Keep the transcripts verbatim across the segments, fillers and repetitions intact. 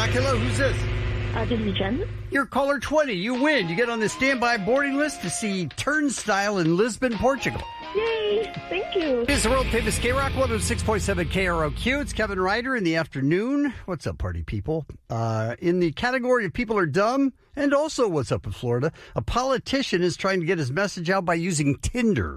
K-Rock, hello, who's this? Uh, this is Jen. You're caller twenty. You win. You get on the standby boarding list to see Turnstile in Lisbon, Portugal. Yay! Thank you. It's the world famous K-Rock one oh six point seven K R O Q. It's Kevin Ryder in the afternoon. What's up, party people? Uh, in the category of people are dumb, and also what's up in Florida, a politician is trying to get his message out by using Tinder.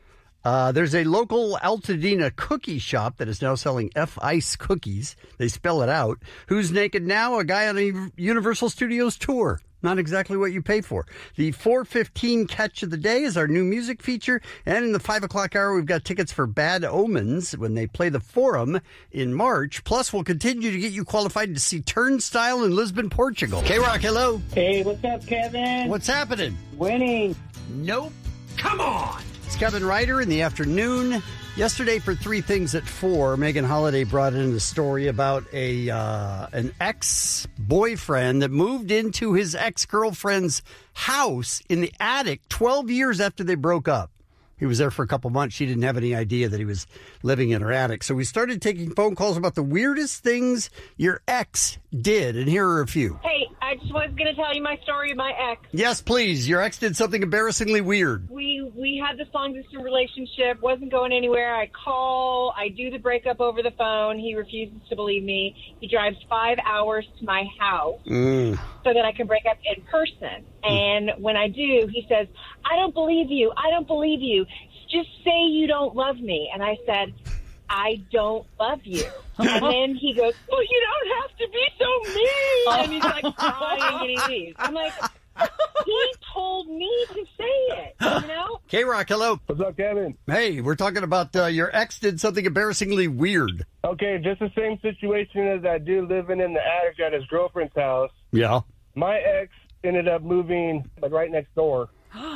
Uh, there's a local Altadena cookie shop that is now selling F-Ice cookies. They spell it out. Who's naked now? A guy on a Universal Studios tour. Not exactly what you pay for. The four fifteen catch of the day is our new music feature. And in the five o'clock hour, we've got tickets for Bad Omens when they play the Forum in March. Plus, we'll continue to get you qualified to see Turnstile in Lisbon, Portugal. K-Rock, hello. Hey, what's up, Kevin? What's happening? Winning. Nope. Come on. It's Kevin Ryder in the afternoon. Yesterday for Three Things at Four, Megan Holiday brought in a story about a uh, an ex-boyfriend that moved into his ex-girlfriend's house in the attic twelve years after they broke up. He was there for a couple months. She didn't have any idea that he was living in her attic. So we started taking phone calls about the weirdest things your ex did. And here are a few. Hey, I just was going to tell you my story of my ex. Yes, please. Your ex did something embarrassingly weird. We we had this long-distance relationship, wasn't going anywhere. I call, I do the breakup over the phone. He refuses to believe me. He drives five hours to my house Mm. so that I can break up in person. And when I do, he says, I don't believe you. I don't believe you. Just say you don't love me. And I said, I don't love you. And then he goes, well, you don't have to be so mean. And he's like crying and he leaves. I'm like, he told me to say it, you know? K-Rock, hello. What's up, Kevin? Hey, we're talking about uh, your ex did something embarrassingly weird. Okay, just the same situation as that dude living in the attic at his girlfriend's house. Yeah. My ex ended up moving like right next door.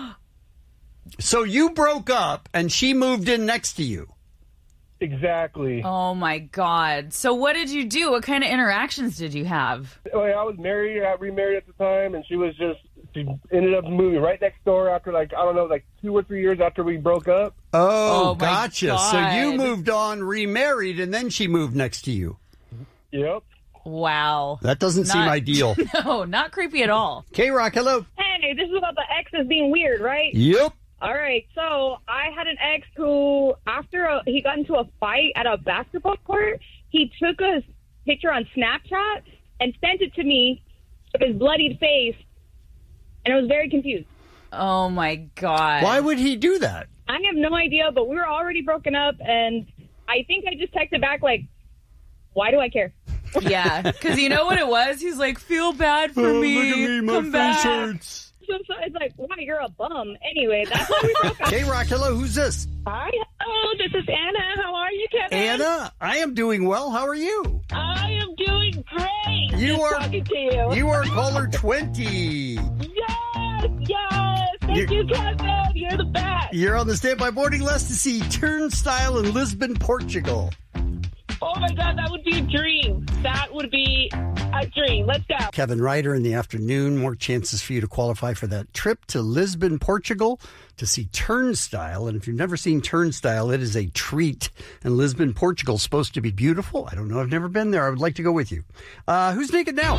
So you broke up and she moved in next to you. Exactly. Oh, my God. So what did you do? What kind of interactions did you have? Oh, yeah, I was married. I got remarried at the time, and she was just, she ended up moving right next door after, like, I don't know, like two or three years after we broke up. Oh, Oh, my gotcha. God. So you moved on, remarried, and then she moved next to you. Yep. Wow. That doesn't seem Not- ideal. No, not creepy at all. K-Rock, hello. Hey, this is about the exes being weird, right? Yep. All right, so I had an ex who, after a, he got into a fight at a basketball court, he took a picture on Snapchat and sent it to me with his bloodied face, and I was very confused. Oh, my God. Why would he do that? I have no idea, but we were already broken up, and I think I just texted back, like, why do I care? Yeah, because you know what it was? He's like, feel bad for Oh, me. look at me, my Come face back. hurts. So, so it's like, wow, you're a bum. Anyway, that's why we broke up. K-Rock, hello. Who's this? Hi, hello, this is Anna. How are you, Kevin? Anna, I am doing well. How are you? I am doing great. You Just are- talking to you. You are caller twenty. Yes, yes. Thank You're- you, Kevin. You're the best. You're on the standby boarding list to see Turnstile in Lisbon, Portugal. Oh, my God, that would be a dream. That would be a dream. Let's go. Kevin Ryder in the afternoon. More chances for you to qualify for that trip to Lisbon, Portugal to see Turnstile. And if you've never seen Turnstile, it is a treat. And Lisbon, Portugal is supposed to be beautiful. I don't know. I've never been there. I would like to go with you. Uh, who's naked now?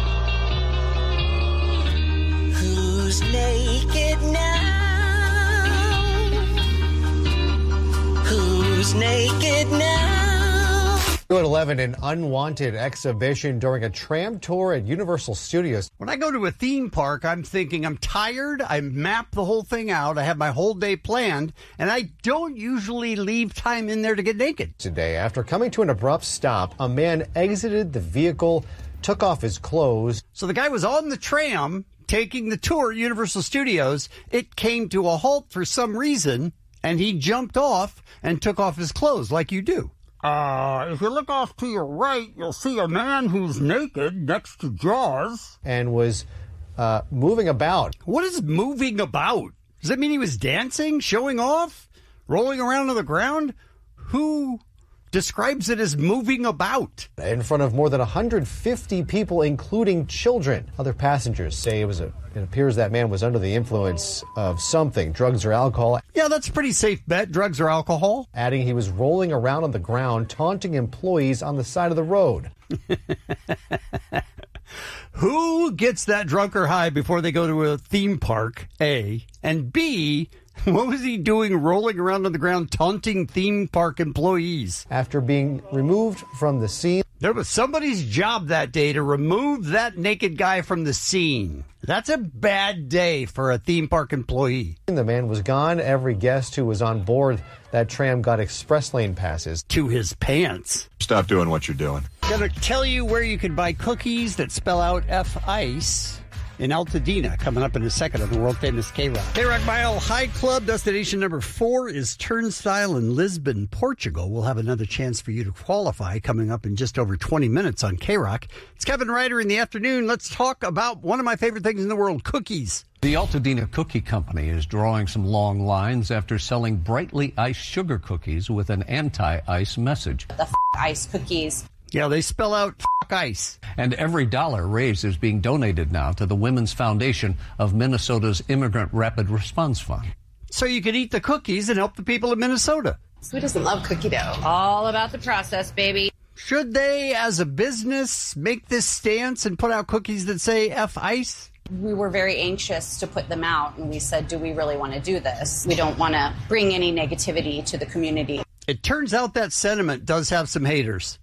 Who's naked now? Who's naked now? At eleven, an unwanted exhibition during a tram tour at Universal Studios. When I go to a theme park, I'm thinking I'm tired. I map the whole thing out. I have my whole day planned, and I don't usually leave time in there to get naked. Today, after coming to an abrupt stop, a man exited the vehicle, took off his clothes. So the guy was on the tram taking the tour at Universal Studios. It came to a halt for some reason, and he jumped off and took off his clothes like you do. Uh, if you look off to your right, you'll see a man who's naked next to Jaws. And was uh, moving about. What is moving about? Does that mean he was dancing, showing off, rolling around on the ground? Who describes it as moving about? In front of more than one hundred fifty people, including children. Other passengers say it was a, it appears that man was under the influence of something, drugs or alcohol. Yeah, that's a pretty safe bet, drugs or alcohol. Adding he was rolling around on the ground, taunting employees on the side of the road. Who gets that drunk or high before they go to a theme park, A? And B, what was he doing rolling around on the ground taunting theme park employees? After being removed from the scene, there was somebody's job that day to remove that naked guy from the scene. That's a bad day for a theme park employee. The man was gone. Every guest who was on board that tram got express lane passes. To his pants. Stop doing what you're doing. Gonna tell you where you can buy cookies that spell out F ICE in Altadena, coming up in a second on the world-famous K-Rock. K-Rock Mile High Club, destination number four is Turnstile in Lisbon, Portugal. We'll have another chance for you to qualify coming up in just over twenty minutes on K-Rock. It's Kevin Ryder in the afternoon. Let's talk about one of my favorite things in the world, cookies. The Altadena Cookie Company is drawing some long lines after selling brightly iced sugar cookies with an anti-ice message. The f- ice cookies. Yeah, they spell out f- ice. And every dollar raised is being donated now to the Women's Foundation of Minnesota's Immigrant Rapid Response Fund. So you can eat the cookies and help the people of Minnesota. Who doesn't love cookie dough? All about the process, baby. Should they, as a business, make this stance and put out cookies that say F ice? We were very anxious to put them out, and we said, do we really want to do this? We don't want to bring any negativity to the community. It turns out that sentiment does have some haters.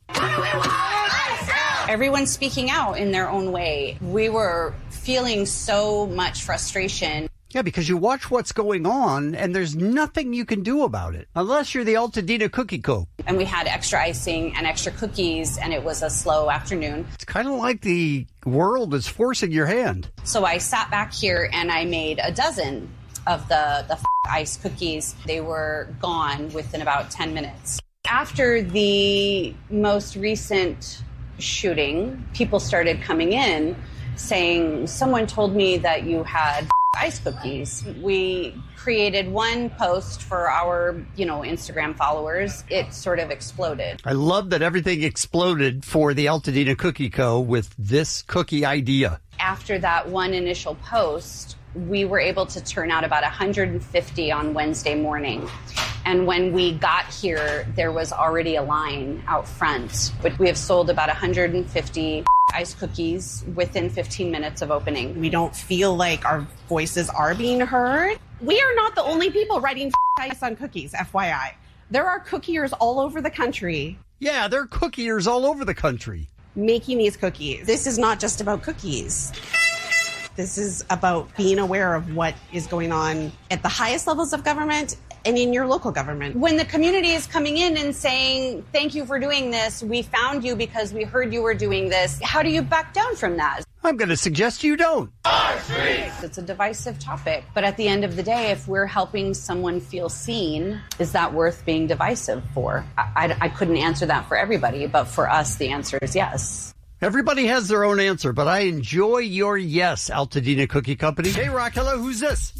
Everyone's speaking out in their own way. We were feeling so much frustration. Yeah, because you watch what's going on, and there's nothing you can do about it, unless you're the Altadena Cookie Co. And we had extra icing and extra cookies, and it was a slow afternoon. It's kind of like the world is forcing your hand. So I sat back here, and I made a dozen of the, the f- ice cookies. They were gone within about ten minutes. After the most recent shooting, people started coming in saying, someone told me that you had ice cookies. We created one post for our, you know, Instagram followers. It sort of exploded. I love that everything exploded for the Altadena Cookie Co. with this cookie idea. After that one initial post, we were able to turn out about one hundred fifty on Wednesday morning. And when we got here, there was already a line out front. But we have sold about one hundred fifty ice cookies within fifteen minutes of opening. We don't feel like our voices are being heard. We are not the only people writing ice on cookies, F Y I. There are cookiers all over the country. Yeah, there are cookiers all over the country. Making these cookies. This is not just about cookies. This is about being aware of what is going on at the highest levels of government and in your local government. When the community is coming in and saying, thank you for doing this, we found you because we heard you were doing this, how do you back down from that? I'm going to suggest you don't. It's a divisive topic, but at the end of the day, if we're helping someone feel seen, is that worth being divisive for? I, I, I couldn't answer that for everybody, but for us, the answer is yes. Everybody has their own answer, but I enjoy your yes, Altadena Cookie Company. Hey, Rock, hello, who's this?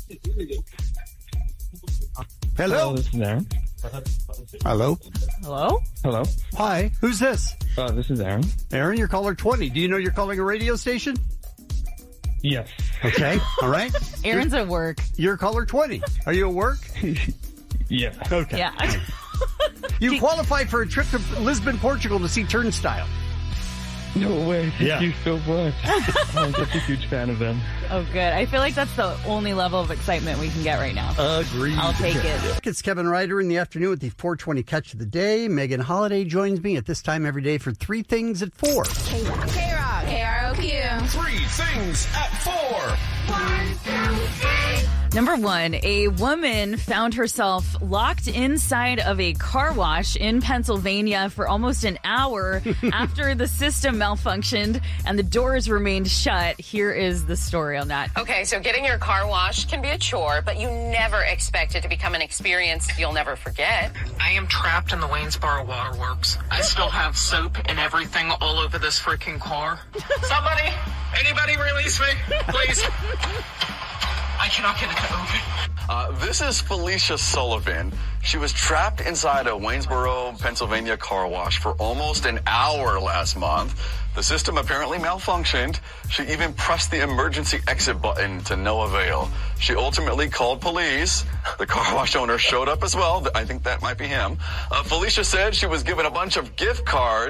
Hello? Hello, this is Aaron. Hello? Hello? Hello. Hi, who's this? Uh, this is Aaron. Aaron, you're caller twenty. Do you know you're calling a radio station? Yes. Okay, all right. Aaron's at work. You're caller twenty. Are you at work? Yeah. Okay. Yeah. You qualified for a trip to Lisbon, Portugal to see Turnstile. No way. Thank Yeah. you so much. I'm such a huge fan of them. Oh, good. I feel like that's the only level of excitement we can get right now. Agreed. I'll take it. It's Kevin Ryder in the afternoon with the four twenty catch of the day. Megan Holiday joins me at this time every day for Three Things at four. K-Rock. K-Rock. K R O Q. Three Things at four. One, two, three. Number one, a woman found herself locked inside of a car wash in Pennsylvania for almost an hour after the system malfunctioned and the doors remained shut. Here is the story on that. Okay, so getting your car washed can be a chore, but you never expect it to become an experience you'll never forget. I am trapped in the Waynesboro Waterworks. I still have soap and everything all over this freaking car. Somebody, anybody release me, please. I cannot get it to open. Uh, this is Felicia Sullivan. She was trapped inside a Waynesboro, Pennsylvania car wash for almost an hour last month. The system apparently malfunctioned. She even pressed the emergency exit button to no avail. She ultimately called police. The car wash owner showed up as well. I think that might be him. Uh, Felicia said she was given a bunch of gift cards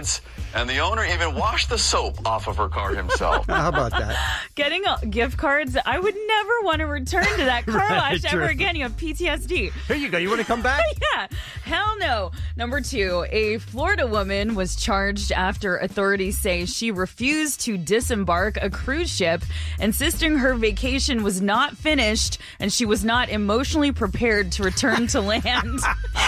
And the owner even washed the soap off of her car himself. How about that? Getting uh, gift cards, I would never want to return to that car Right, wash ever true. again. You have P T S D. Here you go. You want to come back? Yeah. Hell no. Number two, a Florida woman was charged after authorities say she refused to disembark a cruise ship, insisting her vacation was not finished and she was not emotionally prepared to return to land.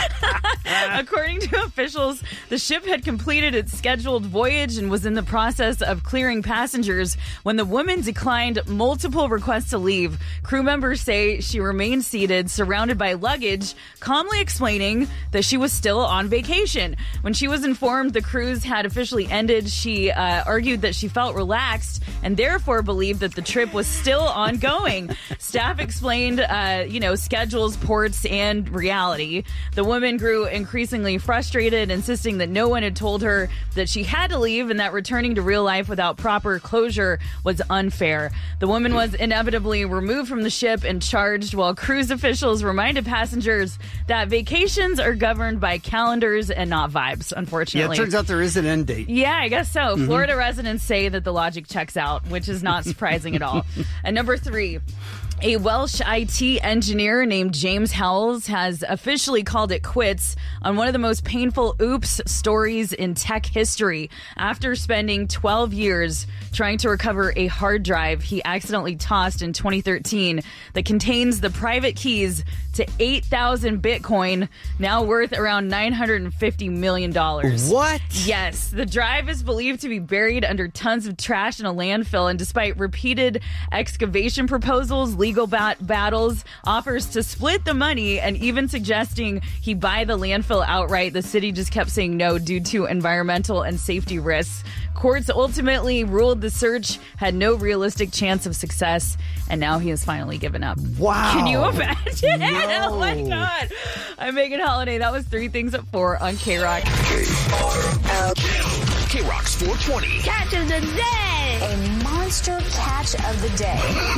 According to officials, the ship had completed its scheduled voyage and was in the process of clearing passengers when the woman declined multiple requests to leave. Crew members say she remained seated, surrounded by luggage, calmly explaining that she was still on vacation. When she was informed the cruise had officially ended, she uh, argued that she felt relaxed and therefore believed that the trip was still ongoing. Staff explained, uh, you know, schedules, ports, and reality. The woman grew increasingly frustrated, insisting that no one had told her that she had to leave and that returning to real life without proper closure was unfair. The woman was inevitably removed from the ship and charged, while cruise officials reminded passengers that vacations are governed by calendars and not vibes, Yeah, unfortunately. it turns out there is an end date. Yeah, I guess so. Mhm. Florida residents say that the logic checks out, which is not surprising at all. And number three, a Welsh I T engineer named James Howells has officially called it quits on one of the most painful oops stories in tech history. After spending twelve years trying to recover a hard drive he accidentally tossed in twenty thirteen that contains the private keys to eight thousand Bitcoin, now worth around nine hundred fifty million dollars. What? Yes. The drive is believed to be buried under tons of trash in a landfill, and despite repeated excavation proposals, legal bat- battles, offers to split the money, and even suggesting he buy the landfill outright, the city just kept saying no due to environmental and safety risks. Courts ultimately ruled the search had no realistic chance of success, and now he has finally given up. Wow. Can you imagine? No. Oh my God. I'm Megan Holiday. That was three things at four on K-Rock. K-Rock's four twenty. Catch of the day. A monster catch of the day.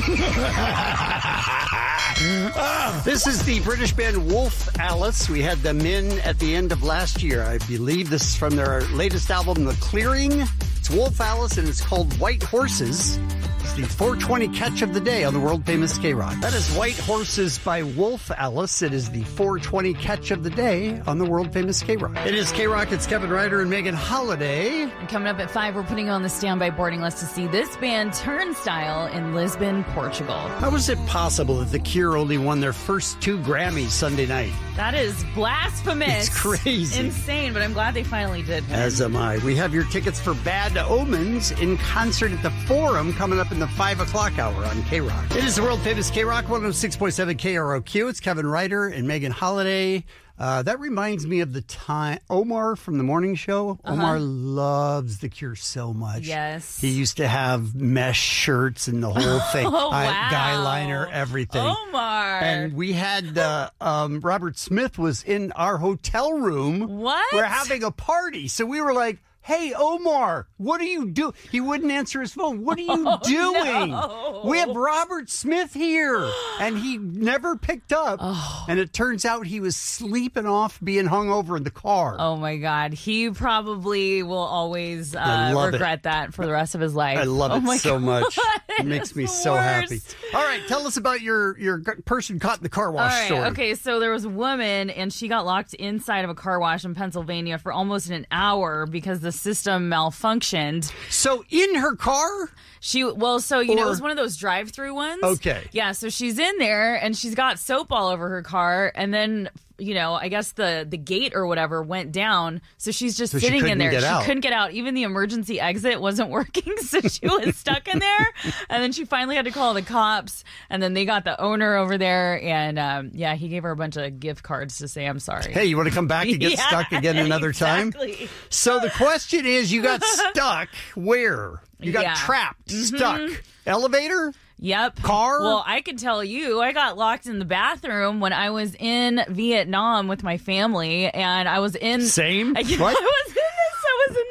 This is the British band Wolf Alice. We had them in at the end of last year. I believe this is from their latest album, The Clearing. It's Wolf Alice, and it's called White Horses. It's the four twenty catch of the day on the world-famous K-Rock. That is White Horses by Wolf Alice. It is the four twenty catch of the day on the world-famous K-Rock. It is K-Rock. It's Kevin Ryder and Megan Holiday. And coming up at five, we're putting on the standby boarding list to see this band Turnstile in Lisbon, Portugal. How was it possible that The Cure only won their first two Grammys Sunday night? That is blasphemous. It's crazy. Insane, but I'm glad they finally did win. As am I. We have your tickets for Bad Omens in concert at the Forum coming up in the five o'clock hour on K-Rock. It is the world-famous K-Rock, one oh six point seven K R O Q. It's Kevin Ryder and Megan Holiday. Uh, that reminds me of the time Omar from the morning show. Uh-huh. Omar loves The Cure so much. Yes. He used to have mesh shirts and the whole thing. Oh, I- wow. guy liner, everything. Omar. And we had uh, um, Robert Smith was in our hotel room. What? We're having a party. So we were like, hey, Omar, what are you doing? He wouldn't answer his phone. What are you Oh, doing? no. We have Robert Smith here. And he never picked up. Oh. And it turns out he was sleeping off being hung over in the car. Oh my God. He probably will always I uh, love it. regret that for the rest of his life. I love oh it my so God. much. It makes It's me the so happy. worst. All right, tell us about your, your g- person caught in the car All wash right. story. Okay. So there was a woman, and she got locked inside of a car wash in Pennsylvania for almost an hour because the system malfunctioned. So in her car? She well, so you know, Or- it was one of those drive-through ones. Okay. Yeah. So she's in there, and she's got soap all over her car, and then. You know, I guess the, the gate or whatever went down, so she's just So she sitting in couldn't there. get She out. couldn't get out. Even the emergency exit wasn't working, so she was stuck in there. And then she finally had to call the cops, and then they got the owner over there, and um, yeah, he gave her a bunch of gift cards to say I'm sorry. Hey, you want to come back and get Yeah, stuck again another exactly. time? So the question is, you got stuck where? You got Yeah. trapped, Mhm. stuck. Elevator? Yep. Car? Well, I can tell you, I got locked in the bathroom when I was in Vietnam with my family, and I was in. Same? I, What? I was in this. I was in this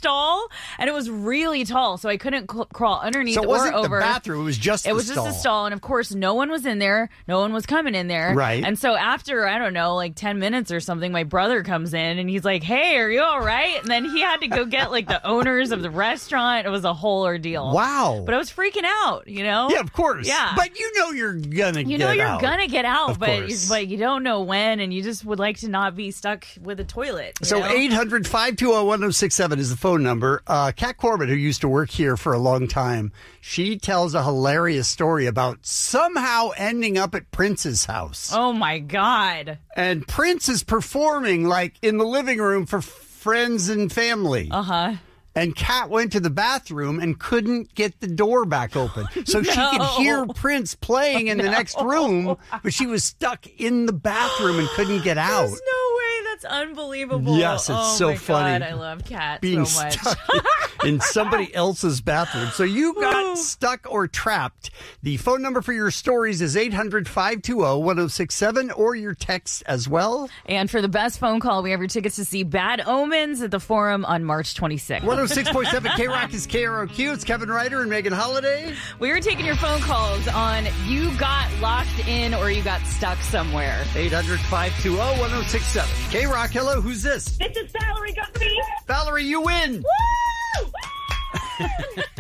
stall, and it was really tall, so I couldn't cl- crawl underneath So it or wasn't over. the bathroom, it was just It the was stall. just a stall, and of course, no one was in there. No one was coming in there. Right. And so after, I don't know, like ten minutes or something, my brother comes in, and he's like, hey, are you all right? And then he had to go get, like, the owners of the restaurant. It was a whole ordeal. Wow. But I was freaking out, you know? Yeah, of course. Yeah. But you know you're gonna You get know you're out. gonna get out, Of but you, course. but you don't know when, and you just would like to not be stuck with a toilet. you So know? eight hundred, five two zero, one zero six seven is the phone number. Uh, Kat Corbett, who used to work here for a long time, she tells a hilarious story about somehow ending up at Prince's house. Oh my God. And Prince is performing like in the living room for friends and family. Uh huh. And Kat went to the bathroom and couldn't get the door back open. So she could No. hear Prince playing in the No. next room, but she was stuck in the bathroom and couldn't get out. There's no way. That's unbelievable. Yes, it's oh so my funny. God, I love Kat Being so much. stuck in somebody else's bathroom. So you got stuck or trapped. The phone number for your stories is eight hundred, five two zero, one zero six seven or your text as well. And for the best phone call, we have your tickets to see Bad Omens at the Forum on March twenty-sixth. one oh six point seven K-Rock is K R O Q. It's Kevin Ryder and Megan Holiday. We are taking your phone calls on you got locked in or you got stuck somewhere. eight hundred, five two zero, one zero six seven. K-Rock, hello, who's this? This is Valerie Guthrie. Valerie, you win. Woo! Yeah,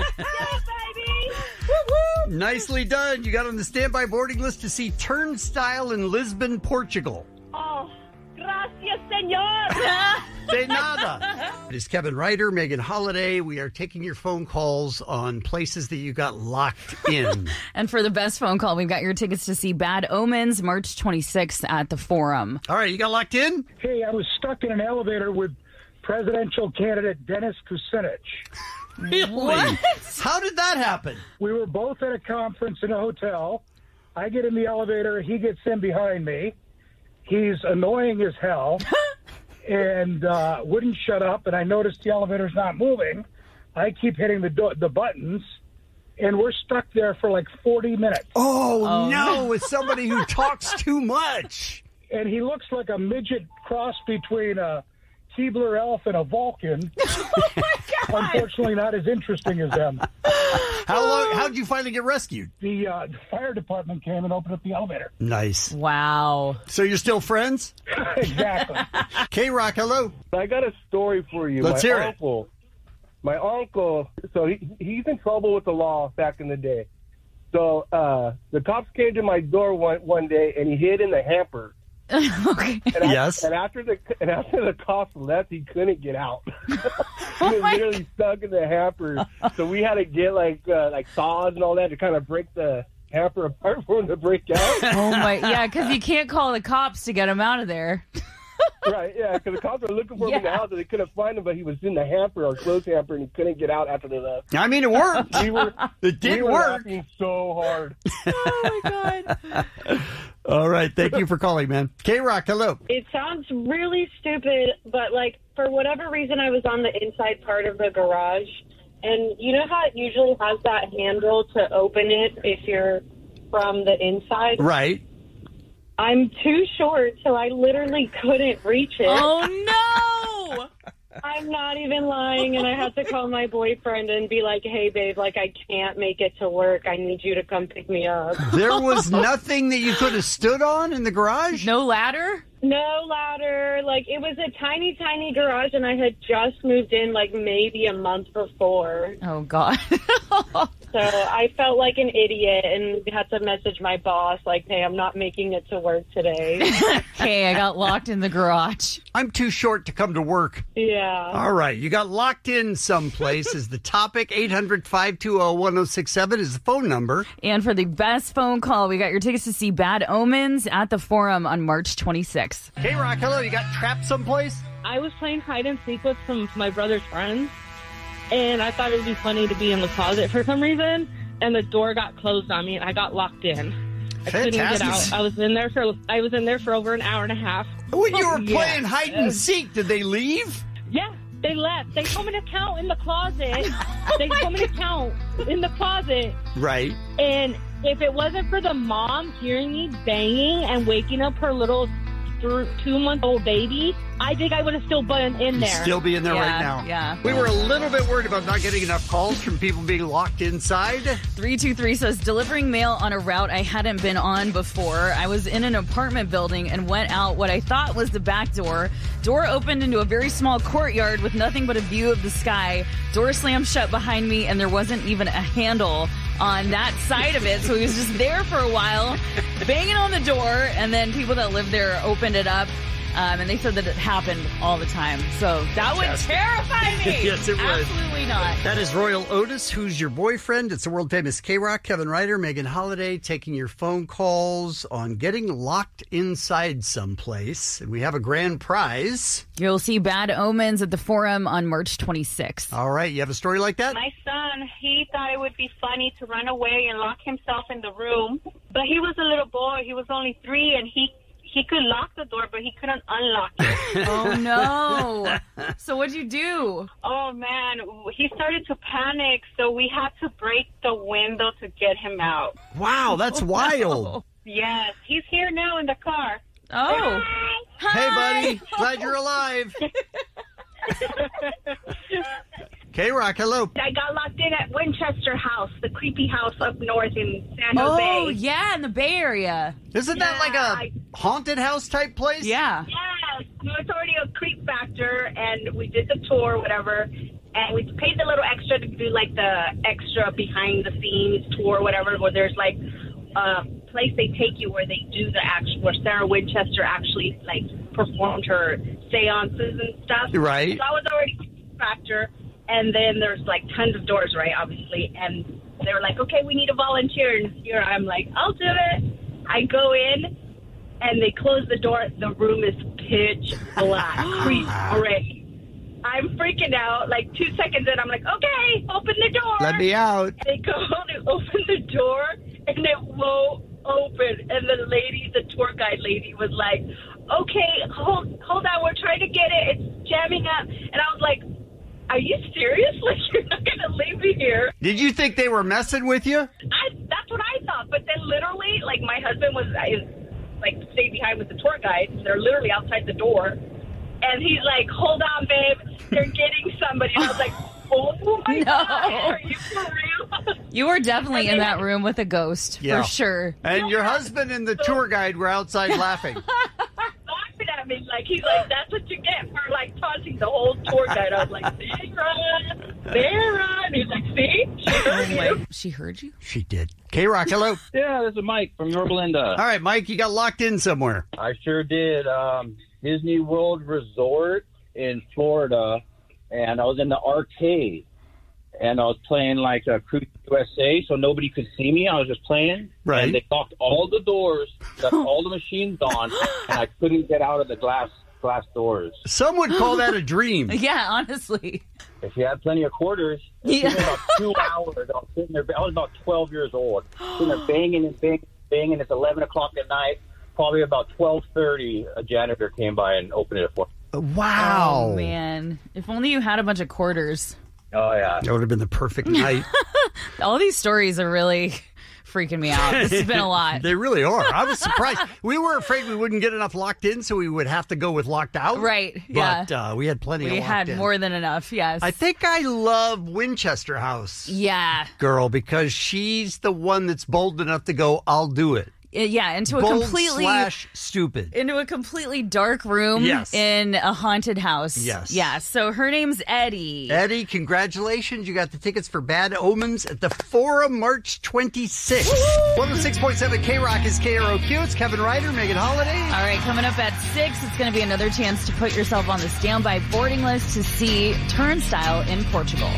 baby. Woo woo. Nicely done. You got on the standby boarding list to see Turnstile in Lisbon, Portugal. Oh, gracias, señor. De nada. It is Kevin Ryder, Megan Holiday. We are taking your phone calls on places that you got locked in. And for the best phone call, we've got your tickets to see Bad Omens March twenty-sixth at the Forum. All right, you got locked in? Hey, I was stuck in an elevator with presidential candidate Dennis Kucinich. Really? What? How did that happen? We were both at a conference in a hotel. I get in the elevator. He gets in behind me. He's annoying as hell and uh, wouldn't shut up. And I noticed the elevator's not moving. I keep hitting the do- the buttons, and we're stuck there for like forty minutes. Oh, Oh. no, with somebody who talks too much. And he looks like a midget cross between a Keebler elf and a Vulcan. Oh my God. Unfortunately, not as interesting as them. How long? How'd you finally get rescued? The, uh, the fire department came and opened up the elevator. Nice. Wow. So you're still friends? Exactly. K-Rock, hello. I got a story for you. Let's my hear it. uncle, My uncle, so he, he's in trouble with the law back in the day. So uh, the cops came to my door one, one day, and he hid in the hamper. Okay. And I, Yes. And after the and after the cops left, he couldn't get out. he was my literally stuck in the hamper. So we had to get like uh, like saws and all that to kind of break the hamper apart for him to break out. Oh my, yeah, because you can't call the cops to get him out of there. Right, yeah, because the cops were looking for him in the Yeah. house and they couldn't find him, but he was in the hamper or clothes hamper and he couldn't get out after they left. I mean, it worked. We were, It did we were work. laughing so hard. Oh my God. All right. Thank you for calling, man. K-Rock, hello. It sounds really stupid, but like for whatever reason, I was on the inside part of the garage, and you know how it usually has that handle to open it if you're from the inside? Right. I'm too short, so I literally couldn't reach it. Oh no! I'm not even lying, and I had to call my boyfriend and be like, hey, babe, like, I can't make it to work. I need you to come pick me up. There was nothing that you could have stood on in the garage? No ladder? No ladder. Like, it was a tiny, tiny garage, and I had just moved in, like, maybe a month before. Oh, God. So I felt like an idiot and had to message my boss, like, hey, I'm not making it to work today. Hey, I got locked in the garage. I'm too short to come to work. Yeah. All right. You got locked in someplace is the topic. eight hundred, five two zero, one zero six seven is the phone number. And for the best phone call, we got your tickets to see Bad Omens at the Forum on March twenty-sixth. K-Rock, hello. You got trapped someplace? I was playing hide and seek with some of my brother's friends, and I thought it would be funny to be in the closet for some reason, and the door got closed on me, and I got locked in. I couldn't get Fantastic. out. I was in there for I was in there for over an hour and a half. When you were Yeah. playing hide and seek, did they leave? Yeah, they left. They told me to count in the closet. They told me to count in the closet. Right. And if it wasn't for the mom hearing me banging and waking up her little th- two-month-old baby, I think I would have still been in there. Still be in there Yeah, right now. yeah. We were a little bit worried about not getting enough calls from people being locked inside. three two three says, delivering mail on a route I hadn't been on before. I was in an apartment building and went out what I thought was the back door. Door opened into a very small courtyard with nothing but a view of the sky. Door slammed shut behind me, and there wasn't even a handle on that side of it. So he was just there for a while, banging on the door, and then people that lived there opened it up. Um, and they said that it happened all the time. So that would terrify me. Yes, it would. Absolutely not. That is Royal Otis, who's your boyfriend. It's the world-famous K-Rock, Kevin Ryder, Megan Holiday, taking your phone calls on getting locked inside someplace. And we have a grand prize. You'll see Bad Omens at the Forum on March twenty-sixth. All right, you have a story like that? My son, he thought it would be funny to run away and lock himself in the room. But he was a little boy. He was only three, and he he could lock the door, but he couldn't unlock it. Oh, no. So what'd you do? Oh, man. He started to panic, so we had to break the window to get him out. Wow, that's wild. Yes. He's here now in the car. Oh. Hi. Hey, buddy. Glad you're alive. K-Rock, hello. I got locked in at Winchester House, the creepy house up north in San Jose. Oh, yeah, in the Bay Area. Isn't that like a haunted house type place? Yeah. Yeah, no, it's already a creep factor, and we did the tour, whatever, and we paid the little extra to do like the extra behind the scenes tour, whatever, where there's like a place they take you where they do the actual, where Sarah Winchester actually like performed her seances and stuff. Right. So I was already creep factor, and then there's like tons of doors, right, obviously, and they were like, okay, we need a volunteer, and here I'm like, I'll do it. I go in, and they close the door. The room is pitch black, creep already. I'm freaking out. Like two seconds in, I'm like, okay, open the door. Let me out. They go to open the door, and it won't open. And the lady, the tour guide lady, was like, okay, hold, hold on, we're trying to get it. It's jamming up. And I was like, are you serious? Like, you're not going to leave me here? Did you think they were messing with you? I, that's what I thought. But then literally, like, my husband was, I, like, stayed behind with the tour guide. They're literally outside the door. And he's like, hold on, babe. They're getting somebody. And I was like, oh, my No. God. Are you for real? You were definitely in that room with a ghost, Yeah. for sure. And your husband and the tour guide were outside laughing. Laughing at me. Like, he's like, that's what you get for, like, taunting the whole tour guide. I was like, see, Ron? There, Ron. He's like, see? She heard you. She heard you? She did. K-Rock, hello. Yeah, this is Mike from Yorba Linda. All right, Mike, you got locked in somewhere. I sure did. Um, Disney World Resort in Florida, and I was in the arcade, and I was playing like a Cruise U S A, so nobody could see me. I was just playing. Right. And they locked all the doors, left all the machines on, and I couldn't get out of the glass glass doors. Some would call that a dream. Yeah, honestly. If you had plenty of quarters, it Yeah. took me about two hours. I was sitting there. I was about twelve years old, sitting there banging and banging, banging. It's eleven o'clock at night. Probably about twelve thirty, a janitor came by and opened it for me. Wow. Oh, man. If only you had a bunch of quarters. Oh, yeah. That would have been the perfect night. All these stories are really freaking me out. This has been a lot. They really are. I was surprised. We were afraid we wouldn't get enough locked in, so we would have to go with locked out. Right, yeah. But uh, we had plenty We of locked had in. more than enough, yes. I think I love Winchester House Yeah. girl because she's the one that's bold enough to go, I'll do it. Uh, Yeah, into a Bold completely slash stupid. into a completely dark room Yes. in a haunted house. Yes. Yeah. So her name's Eddie. Eddie, congratulations. You got the tickets for Bad Omens at the Forum March twenty-sixth. one oh six point seven K-Rock is K R O Q. It's Kevin Ryder, Megan Holiday. All right, coming up at six, it's going to be another chance to put yourself on the standby boarding list to see Turnstile in Portugal.